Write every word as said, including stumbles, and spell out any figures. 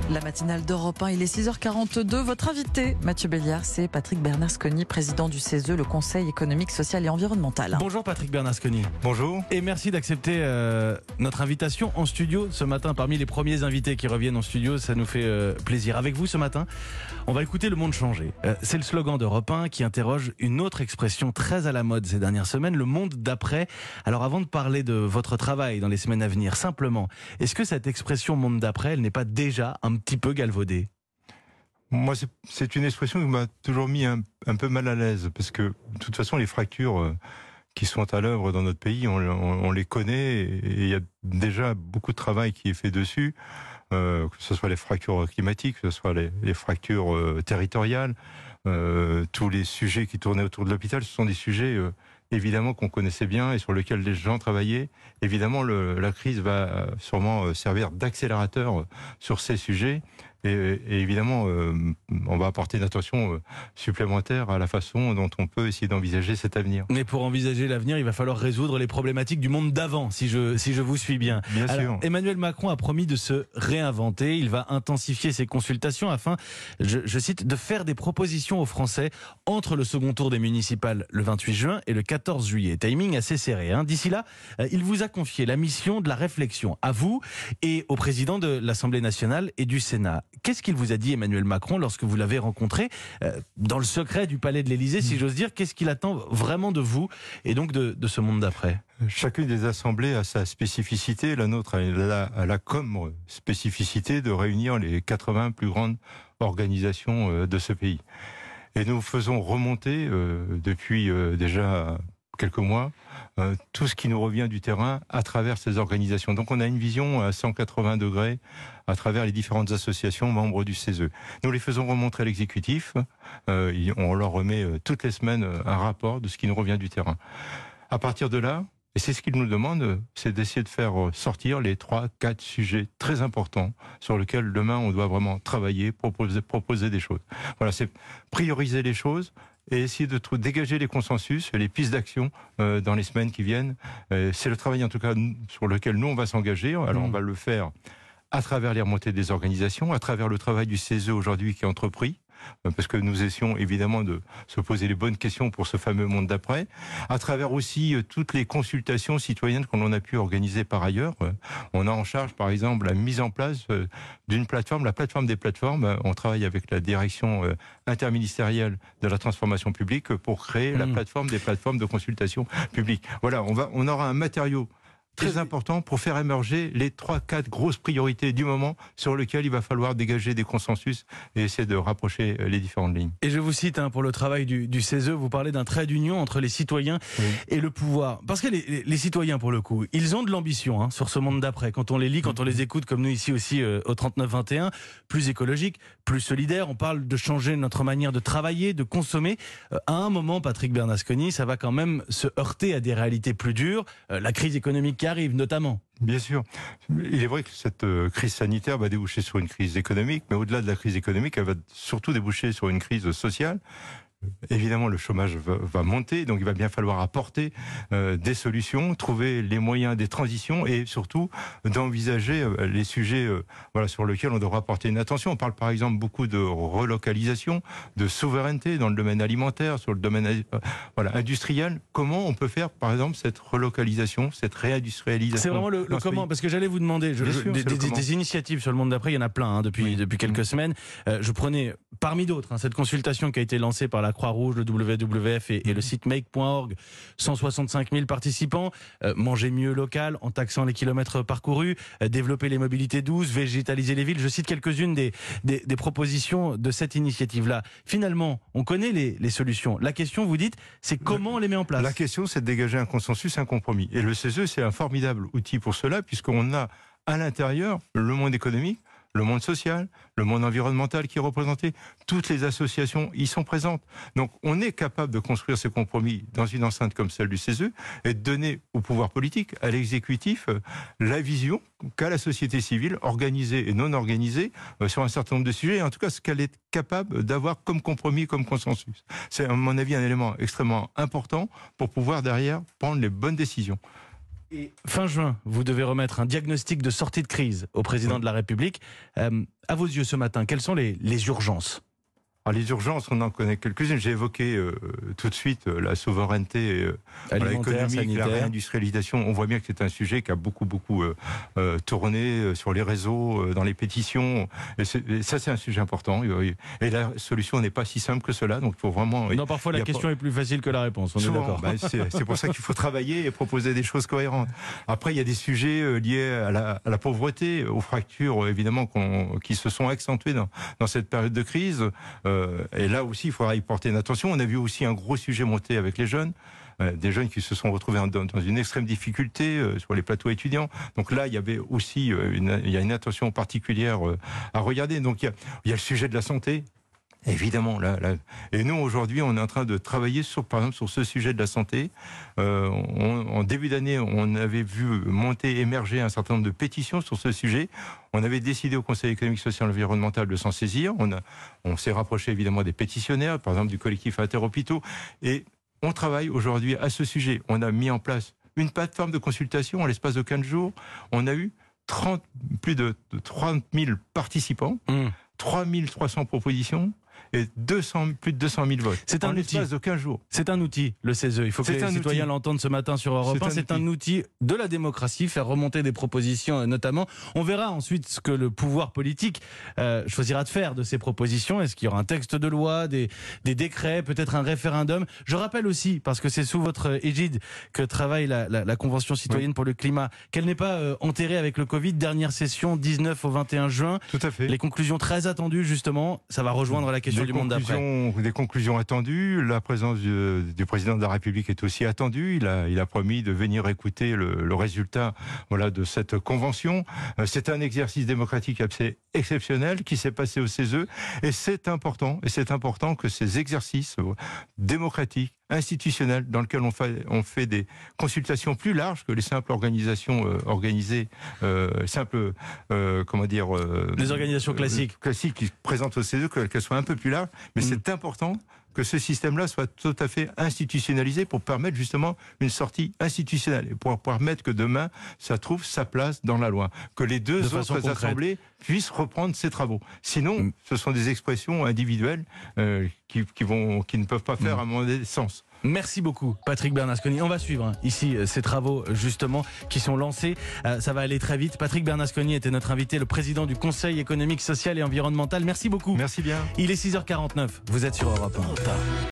La matinale d'Europe un, il est six heures quarante-deux. Votre invité, Mathieu Béliard, c'est Patrick Bernasconi, président du C E S E, le Conseil économique, social et environnemental. Bonjour Patrick Bernasconi. Bonjour. Et merci d'accepter euh, notre invitation en studio ce matin. Parmi les premiers invités qui reviennent en studio, ça nous fait euh, plaisir. Avec vous ce matin, on va écouter Le Monde Changé. Euh, c'est le slogan d'Europe un qui interroge une autre expression très à la mode ces dernières semaines, le monde d'après. Alors avant de parler de votre travail dans les semaines à venir, simplement, est-ce que cette expression monde d'après, elle n'est pas déjà un petit peu galvaudée? Moi, c'est une expression qui m'a toujours mis un, un peu mal à l'aise, parce que de toute façon, les fractures euh, qui sont à l'œuvre dans notre pays, on, on, on les connaît, et il y a déjà beaucoup de travail qui est fait dessus, euh, que ce soit les fractures climatiques, que ce soit les, les fractures euh, territoriales, euh, tous les sujets qui tournaient autour de l'hôpital, ce sont des sujets euh, évidemment qu'on connaissait bien et sur lesquels les gens travaillaient. Évidemment, le, la crise va sûrement servir d'accélérateur sur ces sujets. Et, et évidemment, euh, on va apporter une attention euh, supplémentaire à la façon dont on peut essayer d'envisager cet avenir. Mais pour envisager l'avenir, il va falloir résoudre les problématiques du monde d'avant, si je, si je vous suis bien. Bien Alors, sûr. Emmanuel Macron a promis de se réinventer. Il va intensifier ses consultations afin, je, je cite, de faire des propositions aux Français entre le second tour des municipales le vingt-huit juin et le quatorze juillet. Timing assez serré, hein. D'ici là, il vous a confié la mission de la réflexion à vous et au président de l'Assemblée nationale et du Sénat. Qu'est-ce qu'il vous a dit, Emmanuel Macron, lorsque vous l'avez rencontré euh, dans le secret du palais de l'Élysée, si j'ose dire? Qu'est-ce qu'il attend vraiment de vous et donc de, de ce monde d'après? Chacune des assemblées a sa spécificité. La nôtre a la, a la comme spécificité de réunir les quatre-vingts plus grandes organisations de ce pays. Et nous faisons remonter euh, depuis euh, déjà quelques mois, euh, tout ce qui nous revient du terrain à travers ces organisations. Donc on a une vision à cent quatre-vingts degrés à travers les différentes associations membres du C E S E. Nous les faisons remonter à l'exécutif, euh, on leur remet euh, toutes les semaines euh, un rapport de ce qui nous revient du terrain. À partir de là, et c'est ce qu'ils nous demandent, c'est d'essayer de faire sortir les trois, quatre sujets très importants sur lesquels demain on doit vraiment travailler, proposer, proposer des choses. Voilà, c'est prioriser les choses et essayer de trouver, dégager les consensus, les pistes d'action euh, dans les semaines qui viennent. Euh, c'est le travail en tout cas sur lequel nous on va s'engager. Alors on va le faire à travers les remontées des organisations, à travers le travail du C E S E aujourd'hui qui est entrepris, parce que nous essayons évidemment de se poser les bonnes questions pour ce fameux monde d'après, à travers aussi toutes les consultations citoyennes qu'on a pu organiser par ailleurs. On a en charge par exemple la mise en place d'une plateforme, la plateforme des plateformes. On travaille avec la direction interministérielle de la transformation publique pour créer mmh. la plateforme des plateformes de consultation publique. Voilà, on, va, on aura un matériau très important pour faire émerger les trois, quatre grosses priorités du moment sur lesquelles il va falloir dégager des consensus et essayer de rapprocher les différentes lignes. Et je vous cite, hein, pour le travail du, du C E S E, vous parlez d'un trait d'union entre les citoyens oui. et le pouvoir. Parce que les, les, les citoyens, pour le coup, ils ont de l'ambition hein, sur ce monde d'après. Quand on les lit, quand on les écoute, comme nous ici aussi euh, au trente-neuf vingt et un, plus écologique, plus solidaire, on parle de changer notre manière de travailler, de consommer. Euh, à un moment, Patrick Bernasconi, ça va quand même se heurter à des réalités plus dures. Euh, la crise économique qui arrive notamment. Bien sûr. Il est vrai que cette euh, crise sanitaire va déboucher sur une crise économique, mais au-delà de la crise économique, elle va surtout déboucher sur une crise sociale. Évidemment, le chômage va, va monter, donc il va bien falloir apporter euh, des solutions, trouver les moyens des transitions et surtout d'envisager euh, les sujets euh, voilà, sur lesquels on devra porter une attention. On parle par exemple beaucoup de relocalisation, de souveraineté dans le domaine alimentaire, sur le domaine euh, voilà, industriel. Comment on peut faire par exemple cette relocalisation, cette réindustrialisation? C'est vraiment le, le comment, parce que j'allais vous demander, je, je, sûr, des, des, des initiatives sur le monde d'après, il y en a plein hein, depuis, oui. depuis quelques mmh. semaines. Euh, je prenais parmi d'autres hein, cette consultation qui a été lancée par la Croix-Rouge, le W W F et, et le site make point org, cent soixante-cinq mille participants, euh, manger mieux local en taxant les kilomètres parcourus, euh, développer les mobilités douces, végétaliser les villes. Je cite quelques-unes des, des, des propositions de cette initiative-là. Finalement, on connaît les, les solutions. La question, vous dites, c'est comment on les met en place. La question, c'est de dégager un consensus, un compromis. Et le C E S E, c'est un formidable outil pour cela, puisqu'on a à l'intérieur le monde économique, le monde social, le monde environnemental qui est représenté, toutes les associations y sont présentes. Donc on est capable de construire ces compromis dans une enceinte comme celle du C E S E et de donner au pouvoir politique, à l'exécutif, la vision qu'a la société civile, organisée et non organisée, sur un certain nombre de sujets, et en tout cas ce qu'elle est capable d'avoir comme compromis, comme consensus. C'est à mon avis un élément extrêmement important pour pouvoir derrière prendre les bonnes décisions. Et fin juin, vous devez remettre un diagnostic de sortie de crise au président de la République. Euh, à vos yeux ce matin, quelles sont les, les urgences ? Alors les urgences, on en connaît quelques-unes. J'ai évoqué euh, tout de suite euh, la souveraineté euh, économique, sanitaire. La réindustrialisation. On voit bien que c'est un sujet qui a beaucoup, beaucoup euh, euh, tourné euh, sur les réseaux, euh, dans les pétitions. Et, et ça, c'est un sujet important. Et la solution n'est pas si simple que cela. Donc, il faut vraiment. Non, parfois la question pas... est plus facile que la réponse. On Souvent, est d'accord. Bah, c'est, c'est pour ça qu'il faut travailler et proposer des choses cohérentes. Après, il y a des sujets euh, liés à la, à la pauvreté, aux fractures, euh, évidemment, qu'on, qui se sont accentuées dans, dans cette période de crise. Euh, Et là aussi, il faudra y porter une attention. On a vu aussi un gros sujet monter avec les jeunes. Euh, des jeunes qui se sont retrouvés dans, dans une extrême difficulté euh, sur les plateaux étudiants. Donc là, il y avait aussi euh, une, il y a une attention particulière euh, à regarder. Donc il y, a, il y a le sujet de la santé. Évidemment, là, là. Et nous aujourd'hui, on est en train de travailler sur, par exemple, sur ce sujet de la santé. Euh, on, en début d'année, on avait vu monter, émerger un certain nombre de pétitions sur ce sujet. On avait décidé au Conseil économique, social et environnemental de s'en saisir. On, a, on s'est rapproché évidemment des pétitionnaires, par exemple du collectif Interhôpitaux, et on travaille aujourd'hui à ce sujet. On a mis en place une plateforme de consultation en l'espace de quinze jours. On a eu trente, plus de trente mille participants, mmh. trois mille trois cents propositions. Et deux cents, plus de deux cent mille votes. C'est un en outil. De quinze jours. C'est un outil, le C E S E. Il faut que c'est les citoyens outil. l'entendent ce matin sur Europe un. C'est un, un outil de la démocratie, faire remonter des propositions notamment. On verra ensuite ce que le pouvoir politique euh, choisira de faire de ces propositions. Est-ce qu'il y aura un texte de loi, des, des décrets, peut-être un référendum ? Je rappelle aussi, parce que c'est sous votre égide que travaille la, la, la Convention citoyenne oui. pour le climat, qu'elle n'est pas euh, enterrée avec le Covid. Dernière session, dix-neuf au vingt et un juin. Tout à fait. Les conclusions très attendues, justement. Ça va rejoindre la question des du monde d'après. Des conclusions attendues. La présence du, du président de la République est aussi attendue. Il a, il a promis de venir écouter le, le résultat voilà, de cette convention. C'est un exercice démocratique assez exceptionnel qui s'est passé au C E S E. Et c'est important, et c'est important que ces exercices démocratiques, institutionnels, dans lesquels on fait, on fait des consultations plus larges que les simples organisations euh, organisées, euh, simples, euh, comment dire... Euh, les organisations classiques. Euh, classiques qui se présentent au C E S E, qu'elles soient un peu plus larges. Mais mmh. c'est important que ce système-là soit tout à fait institutionnalisé pour permettre justement une sortie institutionnelle et pour permettre que demain, ça trouve sa place dans la loi. Que les deux de autres assemblées puissent reprendre ces travaux. Sinon, mmh. ce sont des expressions individuelles euh, qui, qui, vont, qui ne peuvent pas faire, mmh. à mon avis, sens. Merci beaucoup Patrick Bernasconi. On va suivre hein, ici euh, ces travaux justement qui sont lancés. Euh, ça va aller très vite. Patrick Bernasconi était notre invité, le président du Conseil économique, social et environnemental. Merci beaucoup. Merci bien. Il est six heures quarante-neuf. Vous êtes sur Europe un.